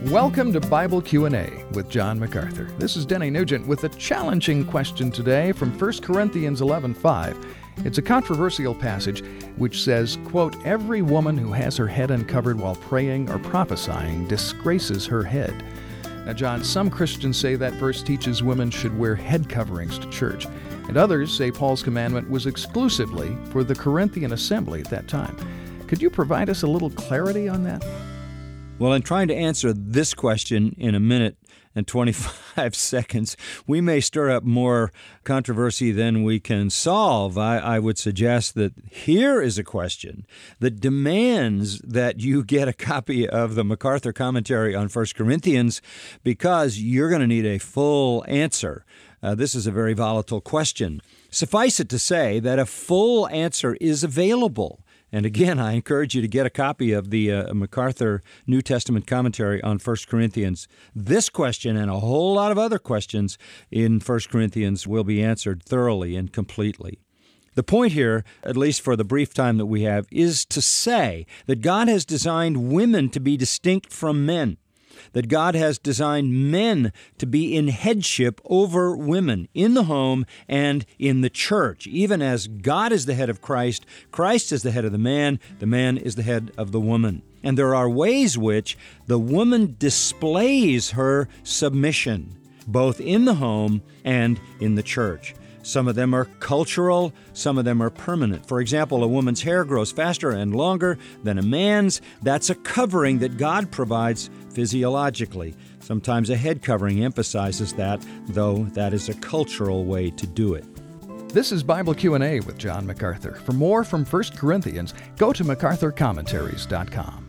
Welcome to Bible Q&A with John MacArthur. This is Denny Nugent with a challenging question today from 1 Corinthians 11:5. It's a controversial passage which says, quote, "Every woman who has her head uncovered while praying or prophesying disgraces her head." Now, John, some Christians say that verse teaches women should wear head coverings to church, and others say Paul's commandment was exclusively for the Corinthian assembly at that time. Could you provide us a little clarity on that? Well, in trying to answer this question in a minute and 25 seconds, we may stir up more controversy than we can solve. I would suggest that here is a question that demands that you get a copy of the MacArthur commentary on 1 Corinthians because you're going to need a full answer. This is a very volatile question. Suffice it to say that a full answer is available. And again, I encourage you to get a copy of the MacArthur New Testament commentary on 1 Corinthians. This question and a whole lot of other questions in 1 Corinthians will be answered thoroughly and completely. The point here, at least for the brief time that we have, is to say that God has designed women to be distinct from men, that God has designed men to be in headship over women in the home and in the church. Even as God is the head of Christ, Christ is the head of the man is the head of the woman. And there are ways which the woman displays her submission, both in the home and in the church. Some of them are cultural, some of them are permanent. For example, a woman's hair grows faster and longer than a man's. That's a covering that God provides physiologically. Sometimes a head covering emphasizes that, though that is a cultural way to do it. This is Bible Q&A with John MacArthur. For more from 1 Corinthians, go to MacArthurCommentaries.com.